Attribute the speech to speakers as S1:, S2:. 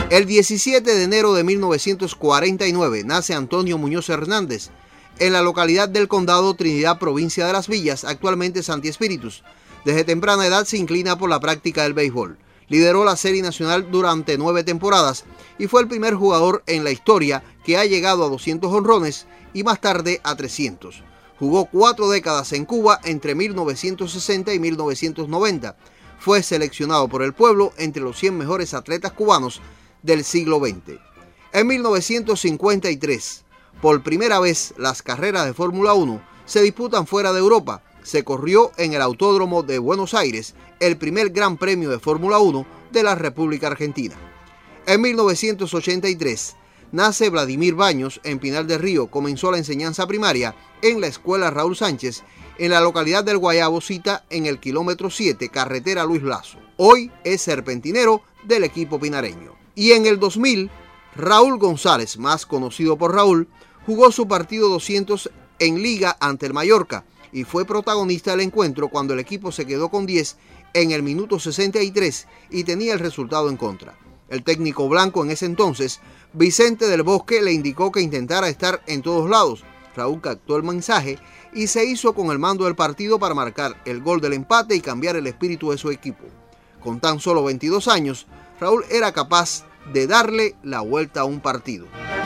S1: El 17 de enero de 1949 nace Antonio Muñoz Hernández en la localidad del Condado Trinidad, provincia de Las Villas, actualmente Santi Espíritus. Desde temprana edad se inclina por la práctica del béisbol. Lideró la Serie Nacional durante 9 temporadas y fue el primer jugador en la historia que ha llegado a 200 jonrones y más tarde a 300. Jugó 4 décadas en Cuba entre 1960 y 1990. Fue seleccionado por el pueblo entre los 100 mejores atletas cubanos del siglo XX. En 1953, por primera vez las carreras de Fórmula 1 se disputan fuera de Europa. Se corrió en el Autódromo de Buenos Aires, el primer Gran Premio de Fórmula 1 de la República Argentina. En 1983, nace Vladimir Baños en Pinar del Río. Comenzó la enseñanza primaria en la Escuela Raúl Sánchez, en la localidad del Guayabo, cita en el kilómetro 7, carretera Luis Lazo. Hoy es serpentinero del equipo pinareño. Y en el 2000, Raúl González, más conocido por Raúl, jugó su partido 200 en Liga ante el Mallorca y fue protagonista del encuentro cuando el equipo se quedó con 10 en el minuto 63 y tenía el resultado en contra. El técnico blanco en ese entonces, Vicente del Bosque, le indicó que intentara estar en todos lados. Raúl captó el mensaje y se hizo con el mando del partido para marcar el gol del empate y cambiar el espíritu de su equipo. Con tan solo 22 años, Raúl era capaz de darle la vuelta a un partido.